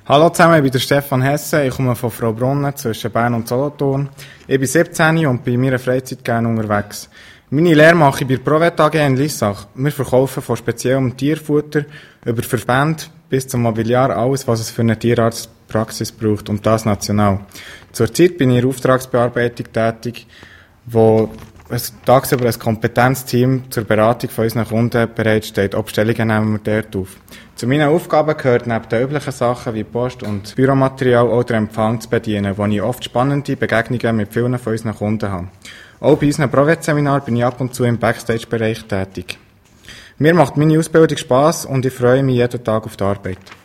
Hallo zusammen, ich bin der Stefan Hesse, ich komme von Fraubrunnen zwischen Bern und Solothurn. Ich bin 17 und bin in meiner Freizeit gerne unterwegs. Meine Lehre mache ich bei der Provet AG in Lissach. Wir verkaufen von speziellem Tierfutter über Verbände bis zum Mobiliar alles, was es für eine Tierarztpraxis braucht, und das national. Zurzeit bin ich in der Auftragsbearbeitung tätig, wo tagsüber ein Kompetenzteam zur Beratung von unseren Kunden bereitsteht. Bestellungen nehmen wir dort auf. Zu meinen Aufgaben gehört neben den üblichen Sachen wie Post und Büromaterial auch der Empfang zu bedienen, wo ich oft spannende Begegnungen mit vielen von unseren Kunden habe. Auch bei unseren Provet-Seminaren bin ich ab und zu im Backstage-Bereich tätig. Mir macht meine Ausbildung Spass und ich freue mich jeden Tag auf die Arbeit.